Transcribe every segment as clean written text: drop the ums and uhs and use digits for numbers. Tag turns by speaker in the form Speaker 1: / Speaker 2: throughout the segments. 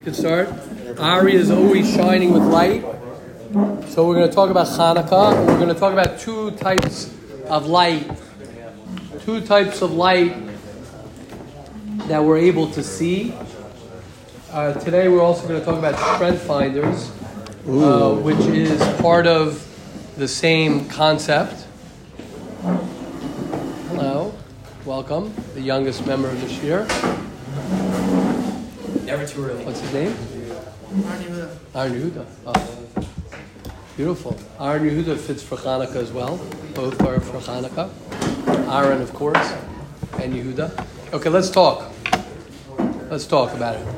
Speaker 1: Good start. Ari is always shining with light. So we're going to talk about Hanukkah. We're going to talk about two types of light. Two types of light that we're able to see. Today we're also going to talk about strength finders, which is part of the same concept. Hello. Welcome. The youngest member of this year.
Speaker 2: Never too early.
Speaker 1: What's his name? Aaron Yehuda. Oh. Beautiful. Aaron Yehuda fits for Hanukkah as well. Both are for Hanukkah. Aaron, of course, and Yehuda. Okay, let's talk. Let's talk about it.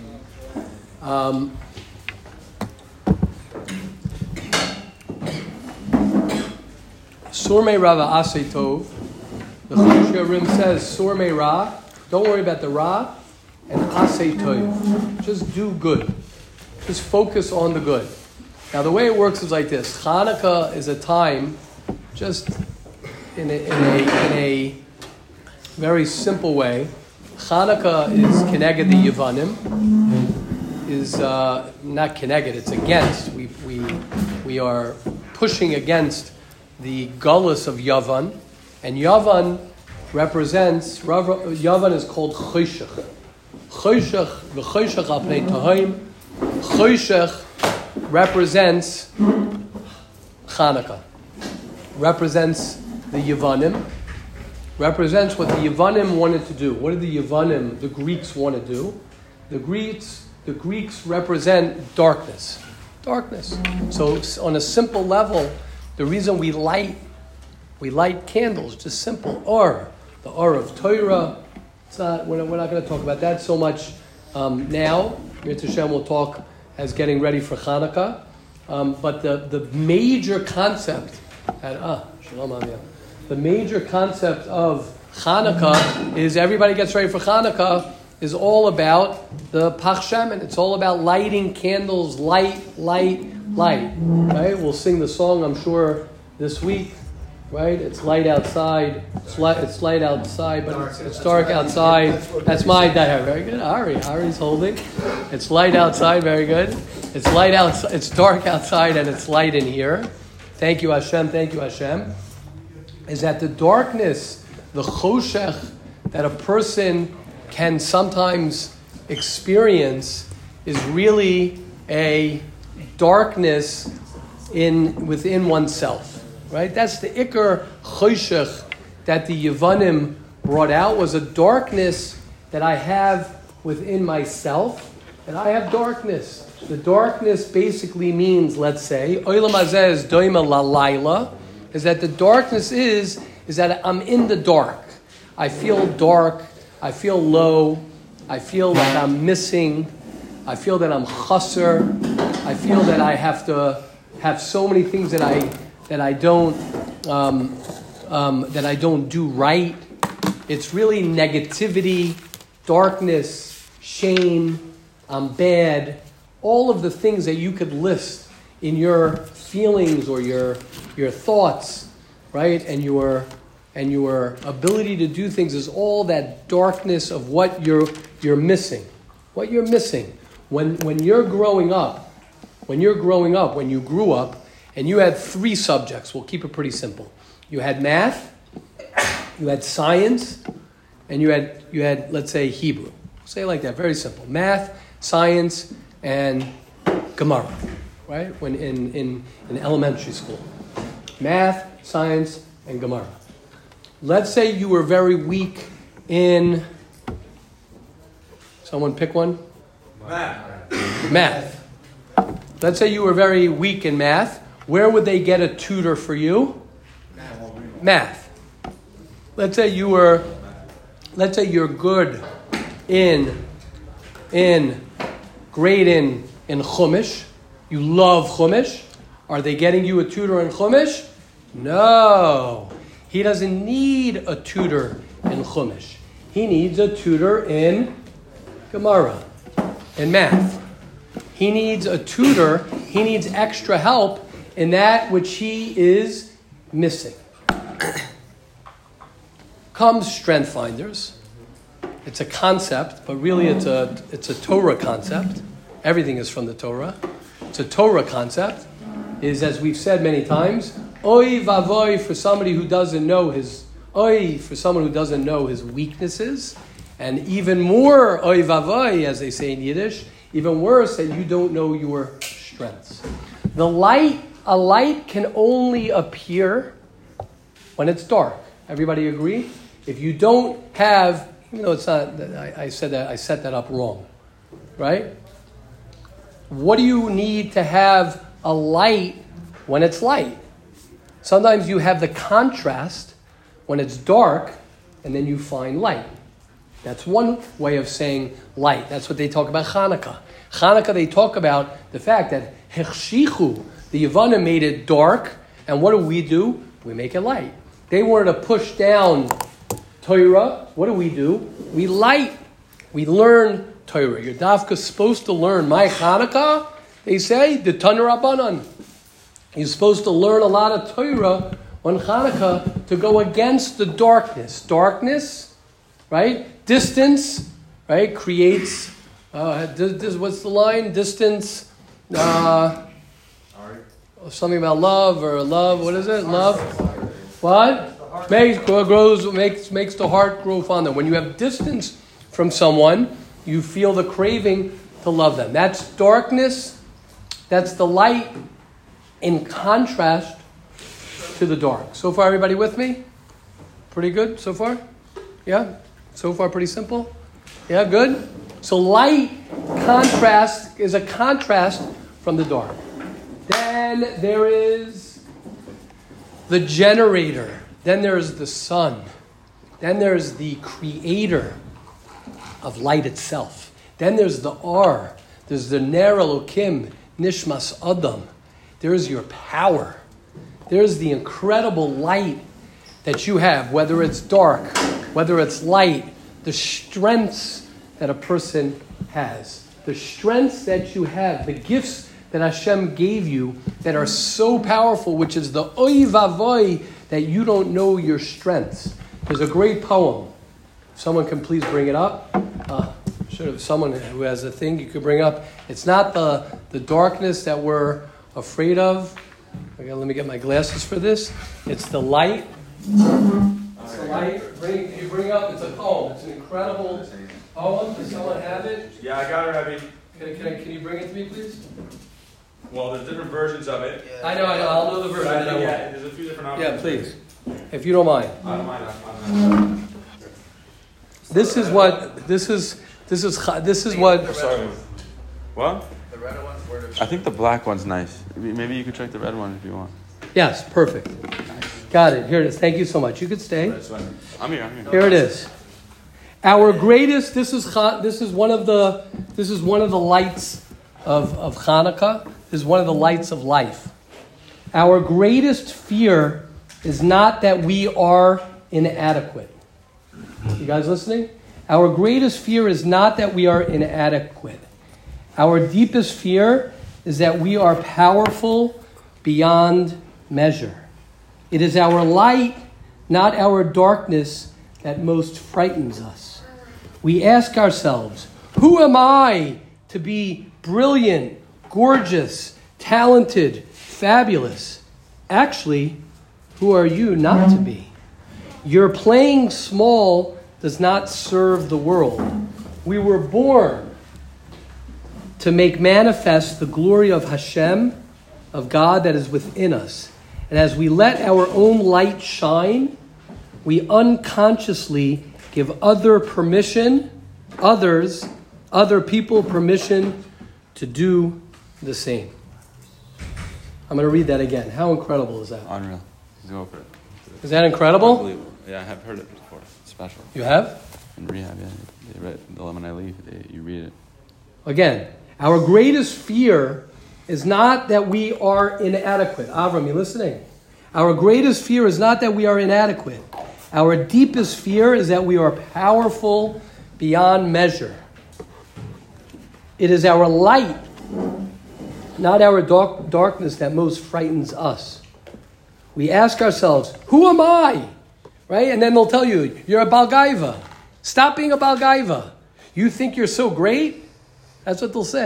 Speaker 1: Surmei Rava Asay Tov. The Choshen Rim says, Surmei Ra. Don't worry about the Ra. And Asay Tov. Just do good. Just focus on the good. Now the way it works is like this. Hanukkah is a time, just in a very simple way. Hanukkah is Keneged the Yevanim. Is not Keneged, it's against. We are pushing against the gullus of Yavan. And Yavan represents, Yavan is called Choshech. Choshech, v'choshech al pnei tohaim. Choshech represents Hanukkah. Represents the Yevanim. Represents what the Yevanim wanted to do. What did the Yevanim, the Greeks, want to do? The Greeks represent darkness. Darkness. So on a simple level, the reason we light candles, just simple or the or of Torah. It's not. We're not going to talk about that so much now. Mirta Hashem will talk as getting ready for Hanukkah. But the major concept the major concept of Hanukkah is everybody gets ready for Hanukkah is all about the Pach Shemen. It's all about lighting candles, light. Right? We'll sing the song, I'm sure, this week. Right? It's light outside. It's light outside, but it's dark outside. That's my diet. Very good. Ari's holding. It's light outside. Very good. It's light outside. It's dark outside, and it's light in here. Thank you, Hashem. Thank you, Hashem. Is that the darkness, the choshech that a person can sometimes experience is really a darkness within oneself. Right? That's the Iker Choshech that the Yevanim brought out, was a darkness that I have within myself, and I have darkness. The darkness basically means, let's say, Olam Hazeh is doima lalayla, is that the darkness is that I'm in the dark. I feel dark, I feel low, I feel like I'm missing, I feel that I'm chasser, I feel that I have to have so many things that I don't do right. It's really negativity, darkness, shame, I'm bad. All of the things that you could list in your feelings or your thoughts, right? And your ability to do things is all that darkness of what you're missing. What you're missing. When you're growing up, when you grew up, and you had three subjects. We'll keep it pretty simple. You had math, you had science, and you had let's say Hebrew. Say it like that, very simple. Math, science, and Gemara, right? When in elementary school. Math, science, and Gemara. Let's say you were very weak in, someone pick one? Math. Let's say you were very weak in math. Where would they get a tutor for you? Math. Let's say you're good great in Chumash. You love Chumash. Are they getting you a tutor in Chumash? No. He doesn't need a tutor in Chumash. He needs a tutor in Gemara, in math. He needs a tutor. He needs extra help in that which he is missing. Comes strength finders. It's a concept, but really it's a Torah concept. Everything is from the Torah. It's a Torah concept. Is, as we've said many times, oy vavoy for somebody who doesn't know his weaknesses, and even more oy vavoy, as they say in Yiddish, even worse, that you don't know your strengths. A light can only appear when it's dark. Everybody agree? If you don't have, even though it's not, I set that up wrong, right? What do you need to have a light when it's light? Sometimes you have the contrast when it's dark, and then you find light. That's one way of saying light. That's what they talk about Hanukkah. Hanukkah, they talk about the fact that Hechshichu, the Yevanim made it dark, and what do? We make it light. They wanted to push down Torah. What do? We light. We learn Torah. Your dafka's supposed to learn. My Hanukkah, they say, the Tanur Rabbanan. You're supposed to learn a lot of Torah on Hanukkah to go against the darkness. Darkness, right? Distance, right? Creates, what's the line? Distance, something about love or love. What is it? Love. What? Makes the heart grow fonder. When you have distance from someone, you feel the craving to love them. That's darkness. That's the light in contrast to the dark. So far, everybody with me? Pretty good so far? Yeah? So far, pretty simple? Yeah, good? So light contrast is a contrast from the dark. Then there is the generator. Then there's the sun. Then there's the creator of light itself. Then there's the R. There's the Ner Elokim, Nishmas Adam. There's your power. There's the incredible light that you have, whether it's dark, whether it's light, the strengths that a person has. The strengths that you have, the gifts that Hashem gave you that are so powerful, which is the oy vavoy, that you don't know your strengths. There's a great poem. Someone can please bring it up. Should have someone who has a thing you could bring up. It's not the darkness that we're afraid of. Okay, let me get my glasses for this. It's the light. It's the light. You bring up. It's a poem. It's an incredible poem. Does someone have it?
Speaker 2: Yeah, I got it, Rabbi.
Speaker 1: Can you bring it to me, please?
Speaker 2: Well, there's different versions of it.
Speaker 1: I know. I'll know the version.
Speaker 2: Yeah, there's a few different options.
Speaker 1: Yeah, please. If you don't mind.
Speaker 2: I don't mind.
Speaker 1: This is what.
Speaker 2: Sorry. What?
Speaker 3: The red one's where
Speaker 2: I think the black one's nice. Maybe you could check the red one if you want.
Speaker 1: Yes, perfect. Got it. Here it is. Thank you so much. You could stay.
Speaker 2: I'm here.
Speaker 1: Here it is. Our greatest. This is one of the lights of Hanukkah. This is one of the lights of life. Our greatest fear is not that we are inadequate. You guys listening? Our greatest fear is not that we are inadequate. Our deepest fear is that we are powerful beyond measure. It is our light, not our darkness, that most frightens us. We ask ourselves, who am I to be brilliant, gorgeous, talented, fabulous? Actually, who are you not to be? Your playing small does not serve the world. We were born to make manifest the glory of Hashem, of God that is within us. And as we let our own light shine, we unconsciously give other people permission to do the same. I'm going to read that again. How incredible is that?
Speaker 2: Unreal. Go for it.
Speaker 1: Is that incredible?
Speaker 2: Unbelievable. Yeah, I have heard it before. It's special.
Speaker 1: You have?
Speaker 2: In rehab, yeah. They read the When I Leave, you read it.
Speaker 1: Again, our greatest fear is not that we are inadequate. Avram, you listening? Our greatest fear is not that we are inadequate. Our deepest fear is that we are powerful beyond measure. It is our light, not our darkness, that most frightens us. We ask ourselves, who am I? Right? And then they'll tell you, you're a Balgaiva. Stop being a Balgaiva. You think you're so great? That's what they'll say.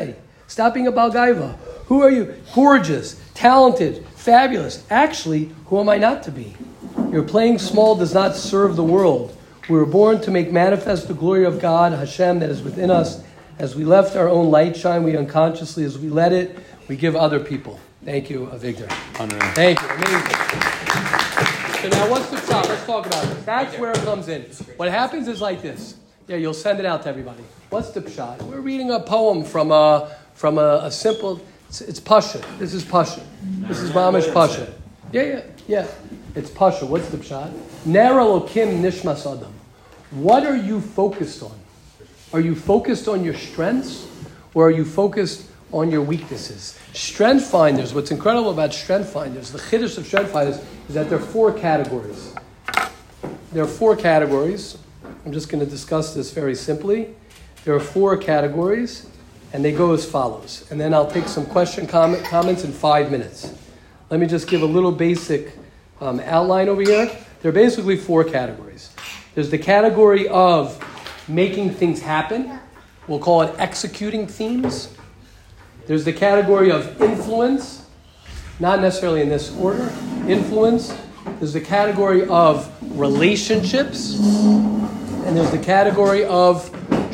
Speaker 1: Stop being a Balgaiva. Who are you? Gorgeous, talented, fabulous. Actually, who am I not to be? Your playing small does not serve the world. We were born to make manifest the glory of God, Hashem, that is within us. As we left our own light shine, we unconsciously, as we let it, we give other people. Thank you, Avigdor. Thank you. Amazing. So now what's the shot? Let's talk about this. That's where it comes in. What happens is like this. Yeah, you'll send it out to everybody. What's the pshat? We're reading a poem from a simple, it's Pasha. This is Pasha. This is Mamish Pasha. Yeah. It's Pasha. What's the pshat? Ner Elokim Nishmas Adam. What are you focused on? Are you focused on your strengths or are you focused on your weaknesses? Strength finders, what's incredible about strength finders, the chiddush of strength finders is that there are 4 categories. There are 4 categories. I'm just going to discuss this very simply. There are 4 categories, and they go as follows. And then I'll take some comments in 5 minutes. Let me just give a little basic outline over here. There are basically 4 categories. There's the category of making things happen. We'll call it executing themes. There's the category of influence, not necessarily in this order. Influence. There's the category of relationships. And there's the category of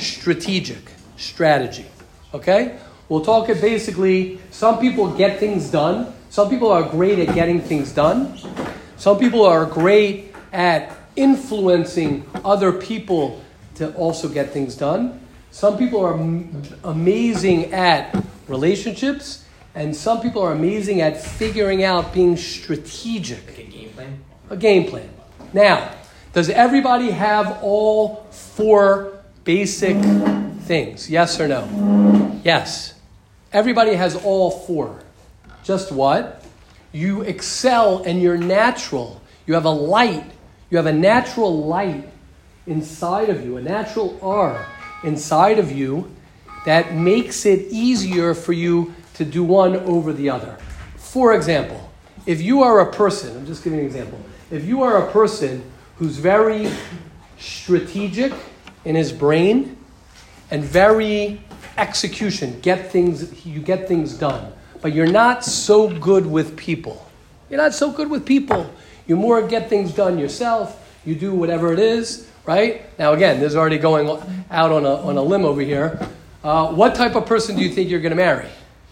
Speaker 1: strategy. Okay? We'll talk it basically, some people get things done. Some people are great at getting things done. Some people are great at influencing other people to also get things done. Some people are amazing at relationships. And some people are amazing at figuring out being strategic.
Speaker 3: Like a game plan?
Speaker 1: A game plan. Now, does everybody have all 4 basic things? Yes or no? Yes. Everybody has all 4. Just what? You excel and you're natural. You have a light. You have a natural light inside of you, a natural R inside of you that makes it easier for you to do one over the other. For example, if you are a person, I'm just giving an example. If you are a person who's very strategic in his brain and very execution, you get things done, but you're not so good with people. You're not so good with people. You more get things done yourself. You do whatever it is, right? Now again, this is already going out on a limb over here. What type of person do you think you're going to marry?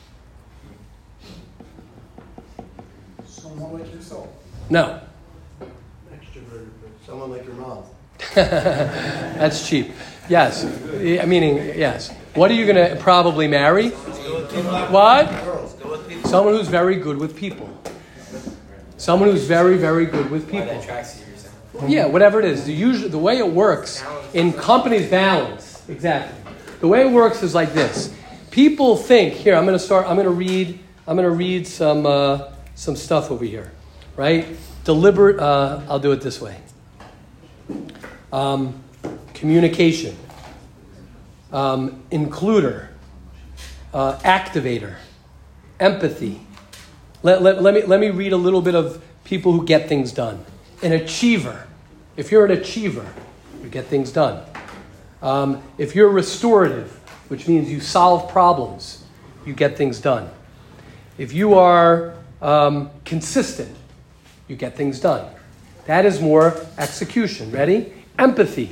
Speaker 4: Someone like yourself.
Speaker 1: No.
Speaker 4: Extroverted, someone like your mom.
Speaker 1: That's cheap. Yes. Meaning, yes. What are you going to probably marry? What? Someone who's very good with people. Someone who's very, very good with people. Yeah, whatever it is. The way it works in companies, balance. Exactly. The way it works is like this. People think, here, I'm going to read some stuff over here. Right? Deliberate, I'll do it this way. Communication. Includer. Activator. Empathy. Let me read a little bit of people who get things done. An achiever. If you're an achiever, you get things done. If you're restorative, which means you solve problems, you get things done. If you are consistent, you get things done. That is more execution. Ready? Empathy.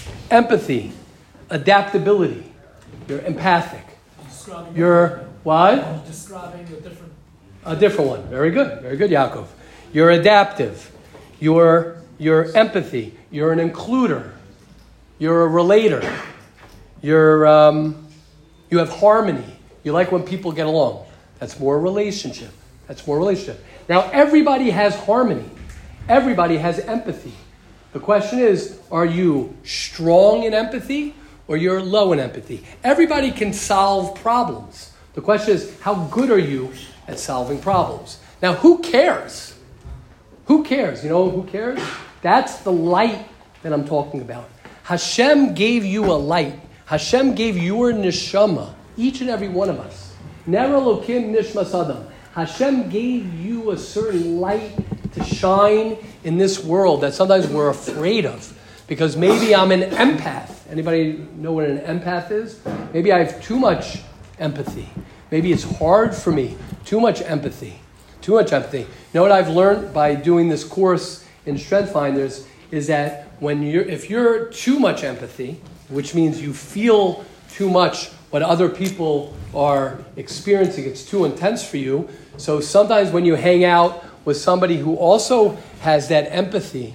Speaker 1: Adaptability. You're empathic. You're what?
Speaker 5: Describing
Speaker 1: a different one. Very good, Yaakov. You're adaptive. You're empathy. You're an includer. You're a relator. You have harmony. You like when people get along. That's more relationship. Now, everybody has harmony. Everybody has empathy. The question is, are you strong in empathy or you're low in empathy? Everybody can solve problems. The question is, how good are you at solving problems? Now, who cares? Who cares? You know who cares? That's the light that I'm talking about. Hashem gave you a light. Hashem gave your neshama, each and every one of us. Ner Elokim nishmas Adam. Hashem gave you a certain light to shine in this world that sometimes we're afraid of. Because maybe I'm an empath. Anybody know what an empath is? Maybe I have too much empathy. Maybe it's hard for me. Too much empathy. Too much empathy. You know what I've learned by doing this course in Strength Finders is that if you're too much empathy, which means you feel too much what other people are experiencing, it's too intense for you. So sometimes when you hang out with somebody who also has that empathy,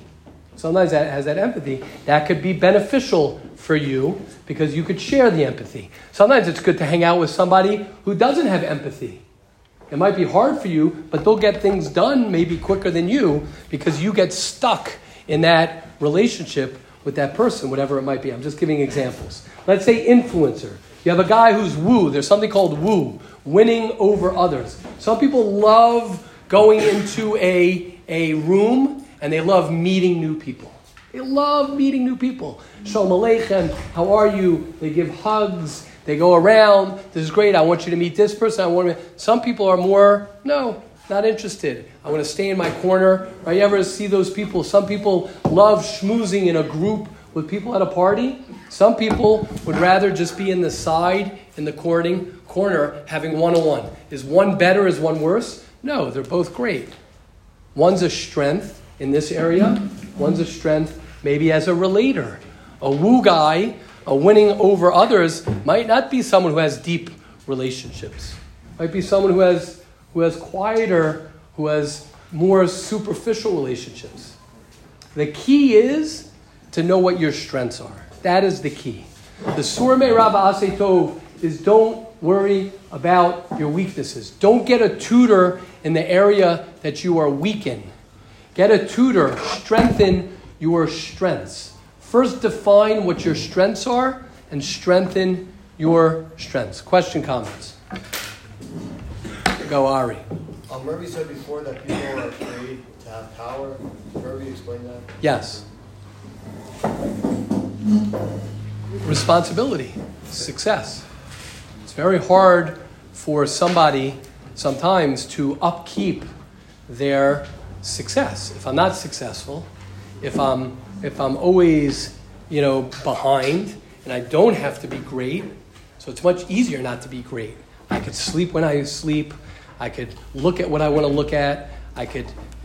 Speaker 1: that could be beneficial for you because you could share the empathy. Sometimes it's good to hang out with somebody who doesn't have empathy. It might be hard for you, but they'll get things done maybe quicker than you because you get stuck in that relationship with that person, whatever it might be. I'm just giving examples. Let's say influencer. You have a guy who's woo. There's something called woo, winning over others. Some people love going into a room and they love meeting new people. They love meeting new people. Shalom Aleichem, how are you? They give hugs. They go around. This is great. I want you to meet this person. Some people are more, no, not interested. I want to stay in my corner. Right? You ever see those people? Some people love schmoozing in a group with people at a party. Some people would rather just be in the side, in the corner, having one-on-one. Is one better? Is one worse? No, they're both great. One's a strength in this area. One's a strength maybe as a relator. A woo guy, a winning over others, might not be someone who has deep relationships. Might be someone who has quieter, who has more superficial relationships. The key is to know what your strengths are. That is the key. The Surmei Rav Asay Tov is don't worry about your weaknesses. Don't get a tutor in the area that you are weak in. Get a tutor. Strengthen your strengths. First define what your strengths are and strengthen your strengths. Question, comments? Go, Ari.
Speaker 4: Murphy said before that people are afraid to have power. Murphy explained that?
Speaker 1: Yes. Responsibility, success. It's very hard for somebody sometimes to upkeep their success. If I'm not successful, if I'm always, behind, and I don't have to be great, so it's much easier not to be great. I could sleep when I sleep. I could look at what I want to look at. I could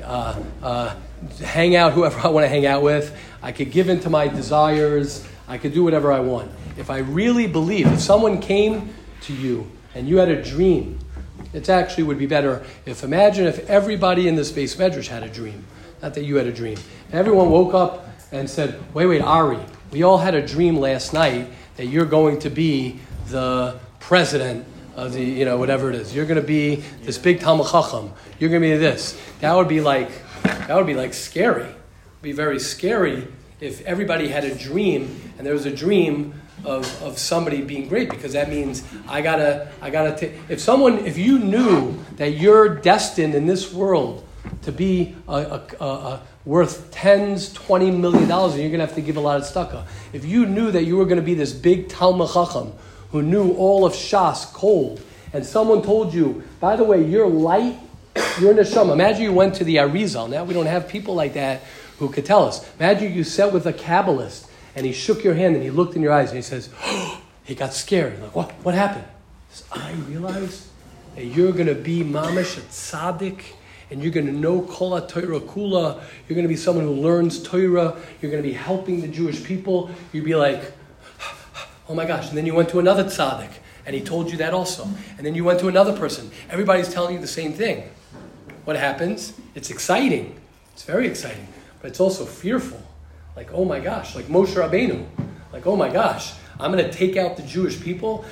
Speaker 1: hang out whoever I want to hang out with. I could give in to my desires. I could do whatever I want. If I really believe, if someone came to you and you had a dream, it actually would be better imagine if everybody in this base medrash had a dream. Not that you had a dream. Everyone woke up and said, wait, Ari, we all had a dream last night that you're going to be the president of the, whatever it is. You're going to be this big Talmud Chacham. You're going to be this. That would be like scary. It would be very scary if everybody had a dream and there was a dream of somebody being great, because that means I gotta if you knew that you're destined in this world to be worth tens, $20 million, and you're gonna have to give a lot of tzedakah. If you knew that you were gonna be this big Talmud Chacham who knew all of Shas cold, and someone told you, by the way, you're light, you're neshama. Imagine you went to the Arizal. Now we don't have people like that who could tell us. Imagine you sat with a Kabbalist and he shook your hand and he looked in your eyes and he says, he got scared. Like, what happened? He says, I realized that you're going to be mamash a tzaddik, and you're going to know kol ha-Torah kula. You're going to be someone who learns Torah. You're going to be helping the Jewish people. You'd be like, oh my gosh. And then you went to another tzaddik and he told you that also. And then you went to another person. Everybody's telling you the same thing. What happens? It's exciting. It's very exciting. But it's also fearful. Like, oh my gosh, like Moshe Rabbeinu. Like, oh my gosh, I'm going to take out the Jewish people.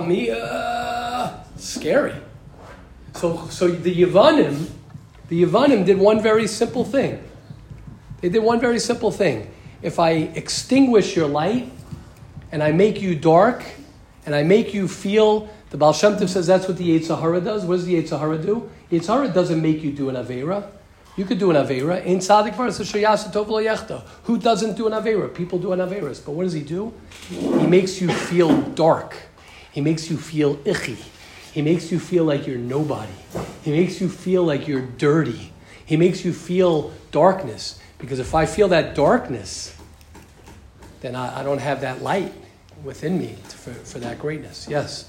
Speaker 1: Scary. So the Yevanim did one very simple thing. They did one very simple thing. If I extinguish your light and I make you dark and I make you feel, the Baal Shem Tov says that's what the Yetzer Hara does. What does the Yetzer Hara do? Yetzer Hara doesn't make you do an Aveira. You could do an Aveira. In Tzadik Varas Shayasa Tov Lo Yechta. Who doesn't do an Aveira? People do an Aveiras. But what does he do? He makes you feel dark. He makes you feel icky. He makes you feel like you're nobody. He makes you feel like you're dirty. He makes you feel darkness. Because if I feel that darkness, then I don't have that light within me for that greatness. Yes?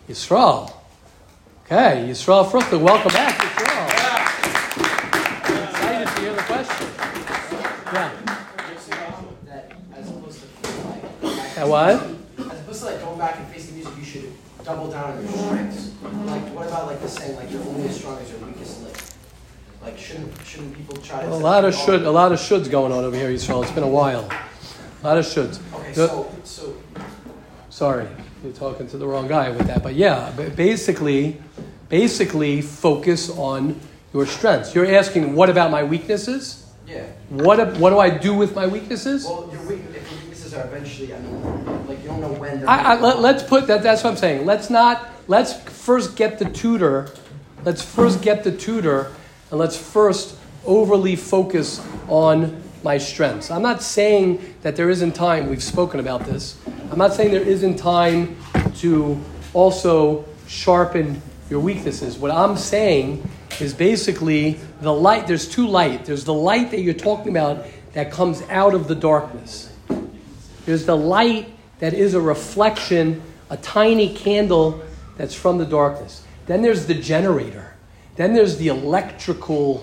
Speaker 1: Yisrael. Okay, Yisrael Fruchtig, welcome back, Yisrael. Excited to hear the question. Yeah.
Speaker 3: That as opposed to like
Speaker 1: What?
Speaker 3: as opposed to like going back and facing music, you should double down on your strengths. Like what about like the saying like you're only as strong as your weakest link? Like shouldn't people try to
Speaker 1: A lot of shoulds going on over here, Yisrael. It's been a while. A lot of shoulds.
Speaker 3: Okay, so
Speaker 1: sorry, you're talking to the wrong guy with that. But yeah, basically focus on your strengths. You're asking, what about my weaknesses?
Speaker 3: yeah.
Speaker 1: What do I do with my weaknesses?
Speaker 3: Well, if your weaknesses are eventually, I mean, like you don't know when they're.
Speaker 1: Let's put that. That's what I'm saying. Let's first get the tutor. Let's first get the tutor, and let's first overly focus on my strengths. I'm not saying that there isn't time. We've spoken about this. I'm not saying there isn't time to also sharpen your weaknesses. What I'm saying is basically the light. There's two light. There's the light that you're talking about that comes out of the darkness. There's the light that is a reflection, a tiny candle that's from the darkness. Then there's the generator. Then there's the electrical,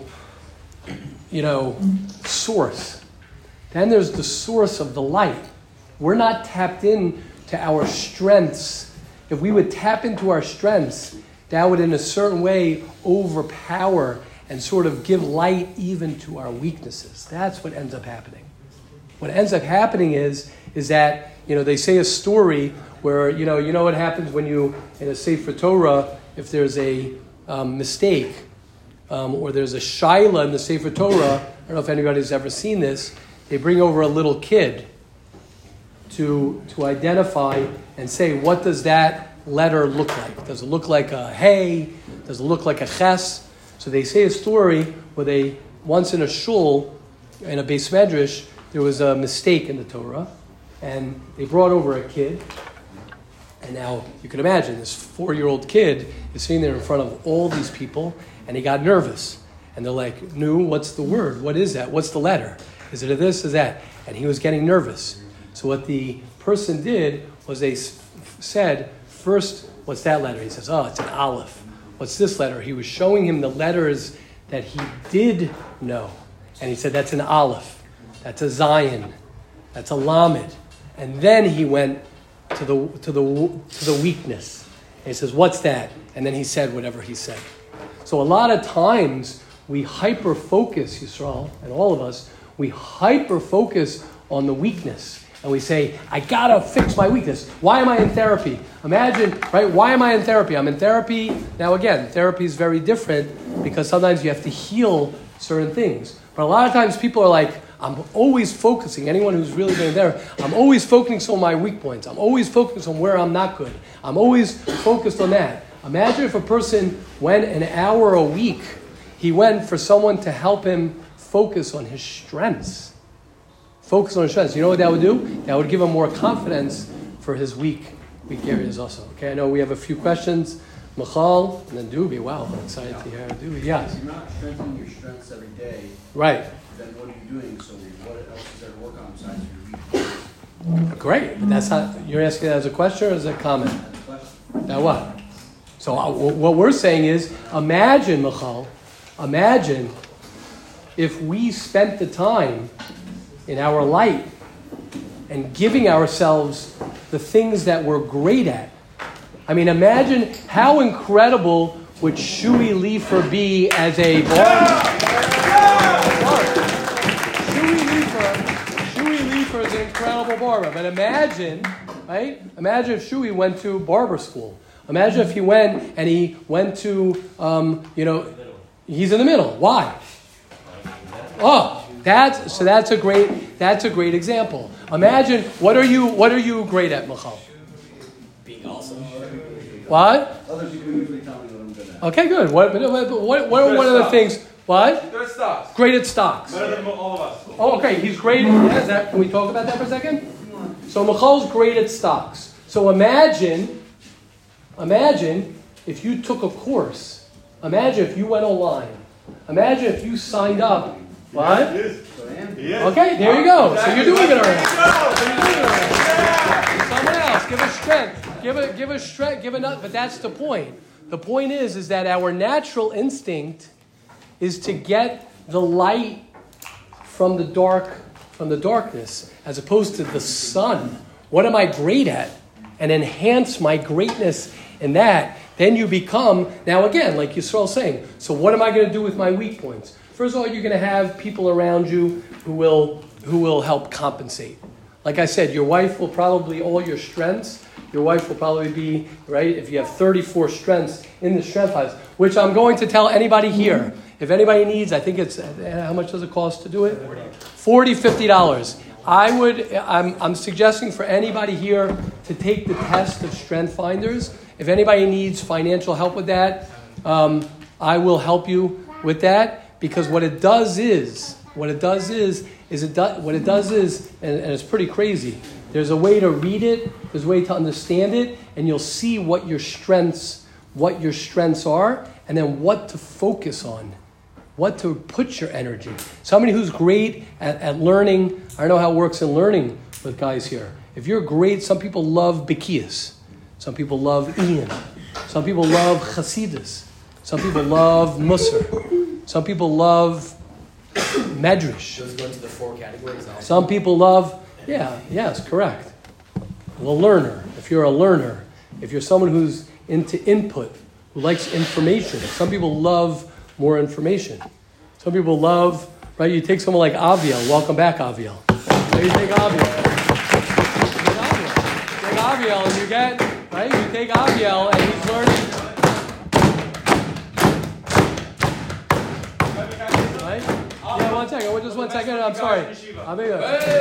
Speaker 1: source. Then there's the source of the light. We're not tapped in to our strengths. If we would tap into our strengths, that would in a certain way overpower and sort of give light even to our weaknesses. That's what ends up happening. What ends up happening is that, they say a story where, you know what happens when you, in a Sefer Torah, if there's a mistake, or there's a shaila in the Sefer Torah, I don't know if anybody's ever seen this, they bring over a little kid to identify and say, what does that letter look like? Does it look like a hey? Does it look like a ches? So they say a story where once in a shul, in a Beis Medrash, there was a mistake in the Torah, and they brought over a kid. And now you can imagine this 4-year-old kid is sitting there in front of all these people, and he got nervous. And they're like, "No, what's the word? What is that? What's the letter? Is it a this? Is that?" And he was getting nervous. So what the person did was they said, first, what's that letter? He says, it's an aleph. What's this letter? He was showing him the letters that he did know. And he said, that's an aleph. That's a zayin. That's a lamed. And then he went to the weakness. And he says, what's that? And then he said whatever he said. So a lot of times we hyper-focus, Yisrael, and all of us, we hyper-focus on the weakness. And we say, I gotta fix my weakness. Why am I in therapy? Imagine, right? Why am I in therapy? I'm in therapy. Now again, therapy is very different because sometimes you have to heal certain things. But a lot of times people are like, I'm always focusing, anyone who's really been there, I'm always focusing on my weak points. I'm always focused on where I'm not good. I'm always focused on that. Imagine if a person went an hour a week, he went for someone to help him focus on his strengths. Focus on his strengths. You know what that would do? That would give him more confidence for his weak areas also. Okay, I know we have a few questions. Michal and then Dubi. Wow, I'm excited to hear Dubi. Yes.
Speaker 5: If you're not strengthening your strengths every day,
Speaker 1: right.
Speaker 5: Then what are you doing? So what else is there to work on besides your weakness?
Speaker 1: Great, but that's not. You're asking that as a question or as a comment?
Speaker 5: That's a question.
Speaker 1: Now what? So what we're saying is, imagine, Michal, if we spent the time in our light and giving ourselves the things that we're great at. I mean, imagine how incredible would Shui Leifer be as a barber. Shui Leifer is an incredible barber. But imagine, right? Imagine if Shui went to barber school. Imagine if he went to, he's in the middle. Why? That's a great example. Imagine, what are you great at, Michal?
Speaker 3: Being awesome.
Speaker 1: What?
Speaker 5: Other people usually tell me what I'm good at.
Speaker 1: Okay, good. What are one of the things? What?
Speaker 6: Good at stocks.
Speaker 1: Great at stocks.
Speaker 6: Better than all of us.
Speaker 1: Oh, okay. He's great. Can we talk about that for a second? So Michal's great at stocks. So imagine if you took a course. Imagine if you went online. Imagine if you signed up. What?
Speaker 6: Yes.
Speaker 1: Okay, there you go. So you're doing it already. Someone else, give us strength. give a strength, give another. But that's the point. The point is that our natural instinct is to get the light from the darkness, as opposed to the sun. What am I great at? And enhance my greatness in that. Then you become, now again, like Yisrael's saying, so what am I going to do with my weak points? First of all, you're going to have people around you who will help compensate. Like I said, your wife will probably, all your strengths, your wife will probably be, right, if you have 34 strengths in the strength house, which I'm going to tell anybody here. If anybody needs, I think it's, how much does it cost to do it? $40, $50. I'm suggesting for anybody here to take the test of Strength Finders. If anybody needs financial help with that, I will help you with that, because what it does is, and it's pretty crazy. There's a way to read it, there's a way to understand it, and you'll see what your strengths are, and then what to focus on, what to put your energy. Somebody who's great at learning, I don't know how it works in learning with guys here. If you're great, some people love Bekias. Some people love Ian. Some people love Chasidus. Some people love Musar. Some people love Medrash.
Speaker 3: Those go into the 4 categories.
Speaker 1: Some people love, yes, correct. The learner. If you're a learner, if you're someone who's into input, who likes information. Some people love more information. Some people love, right? You take someone like Aviel. Welcome back, Aviel. So you take Aviel. You take Aviel and you get, right? You take Aviel and he's learning. Right? Yeah, 1 second. Just 1 second. I'm sorry. Aviel,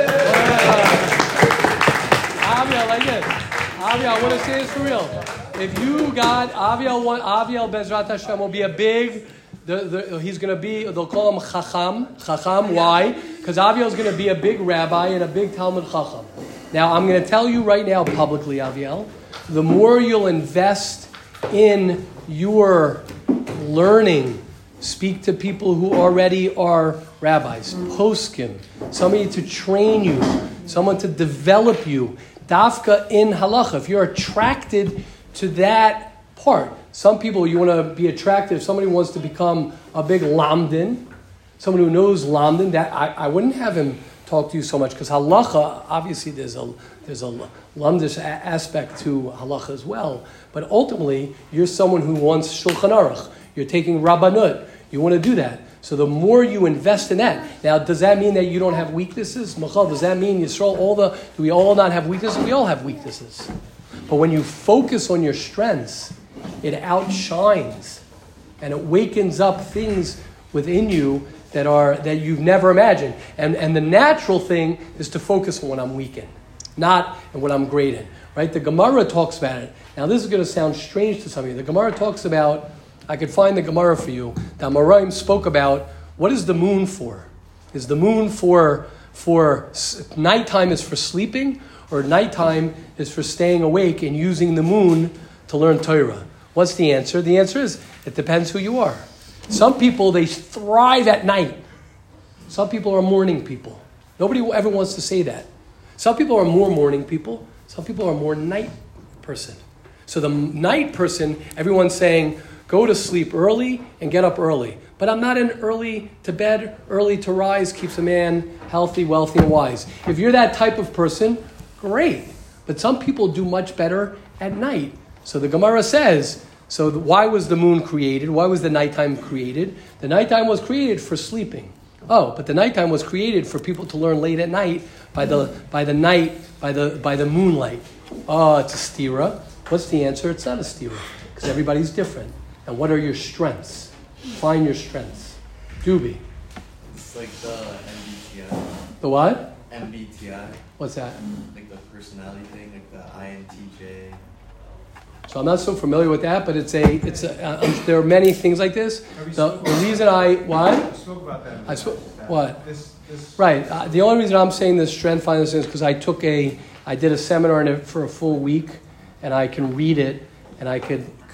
Speaker 1: like this. Aviel, I want to say this for real. If you got Aviel Bezrat Hashem will be a big, he's going to be, they'll call him Chacham. Why? Because Aviel is going to be a big rabbi and a big Talmud Chacham. Now, I'm going to tell you right now publicly, Aviel, the more you'll invest in your learning, speak to people who already are rabbis, poskim, somebody to train you, someone to develop you, dafka in halacha. If you're attracted to that part, some people you want to be attracted. If somebody wants to become a big lamdin, someone who knows lamdin, that I wouldn't have him talk to you so much, because halacha, obviously there's a lamdish aspect to halacha as well. But ultimately, you're someone who wants Shulchan Aruch. You're taking Rabbanut. You want to do that. So the more you invest in that. Now, does that mean that you don't have weaknesses? Michal, does that mean Yisrael, do we all not have weaknesses? We all have weaknesses. But when you focus on your strengths, it outshines and it wakens up things within you that you've never imagined. And the natural thing is to focus on what I'm weak in, not in what I'm great in. Right? The Gemara talks about it. Now this is going to sound strange to some of you. The Gemara talks about, I could find the Gemara for you. The Amoraim spoke about, what is the moon for? Is the moon for nighttime is for sleeping, or nighttime is for staying awake and using the moon to learn Torah? What's the answer? The answer is, it depends who you are. Some people, they thrive at night. Some people are morning people. Nobody ever wants to say that. Some people are more morning people. Some people are more night person. So the night person, everyone's saying, go to sleep early and get up early. But I'm not an early to bed, early to rise keeps a man healthy, wealthy, and wise. If you're that type of person, great. But some people do much better at night. So the Gemara says, so why was the moon created? Why was the nighttime created? The nighttime was created for sleeping. Oh, but the nighttime was created for people to learn late at night by the moonlight. Oh, it's a stira. What's the answer? It's not a stira, because everybody's different. And what are your strengths? Find your strengths. Doobie.
Speaker 4: It's like the MBTI.
Speaker 1: The what?
Speaker 4: MBTI.
Speaker 1: What's that?
Speaker 4: Like the personality thing, like the INTJ.
Speaker 1: So I'm not so familiar with that, but there are many things like this. The reason
Speaker 6: I spoke about that.
Speaker 1: What?
Speaker 6: This.
Speaker 1: Right. The only reason I'm saying this strength finding is because I did a seminar in it for a full week, and I can read it, and I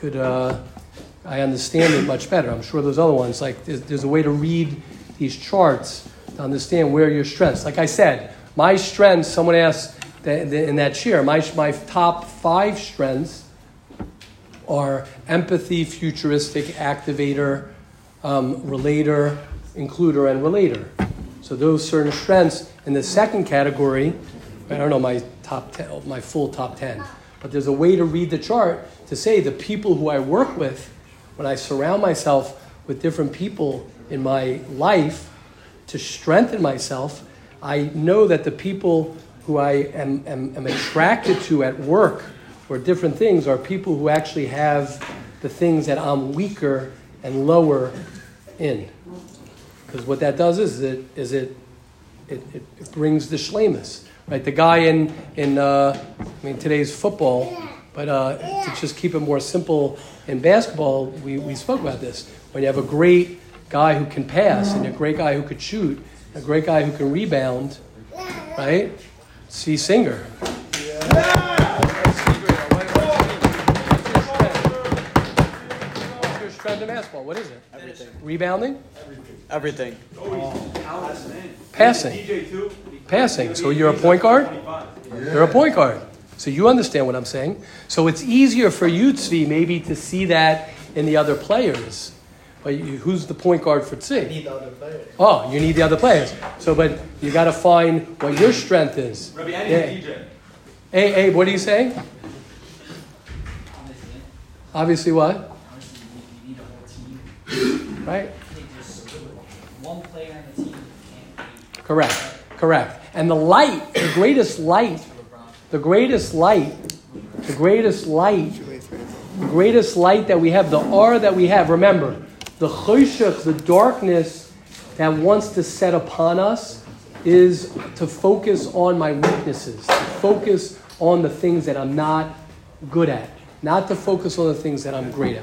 Speaker 1: I understand it much better. I'm sure there's other ones. Like there's a way to read these charts to understand where your strengths. Like I said, my strengths. Someone asked, in that share. My top 5 strengths are empathy, futuristic, activator, relator, includer, and relator. So those certain strengths. In the second category, I don't know my top 10, my full top 10, but there's a way to read the chart to say the people who I work with, when I surround myself with different people in my life to strengthen myself, I know that the people who I am attracted to at work or different things are people who actually have the things that I'm weaker and lower in. Because what that does is it brings the shlemus. Right? The guy in today's football, but to just keep it more simple, in basketball, we spoke about this. When you have a great guy who can pass and a great guy who could shoot, a great guy who can rebound, right? C. Singer. What's your strength in basketball? What is it?
Speaker 4: Everything.
Speaker 1: Rebounding?
Speaker 4: Everything.
Speaker 1: Passing. Passing. So you're a point guard? You're a point guard. So you understand what I'm saying. So it's easier for you, Tzvi, maybe to see that in the other players. But who's the point guard for Tzvi?
Speaker 4: I need the other players.
Speaker 1: Oh, you need the other players. So, but you got to find what your strength is.
Speaker 6: Rabbi, I need DJ.
Speaker 1: Hey, what are you saying? Obviously what?
Speaker 7: Obviously, you need a whole team.
Speaker 1: Right?
Speaker 7: I think just one player on the team can't
Speaker 1: Correct. And the light, the greatest light that we have, the aura that we have. Remember, the choshech, the darkness that wants to set upon us is to focus on my weaknesses, to focus on the things that I'm not good at, not to focus on the things that I'm great at.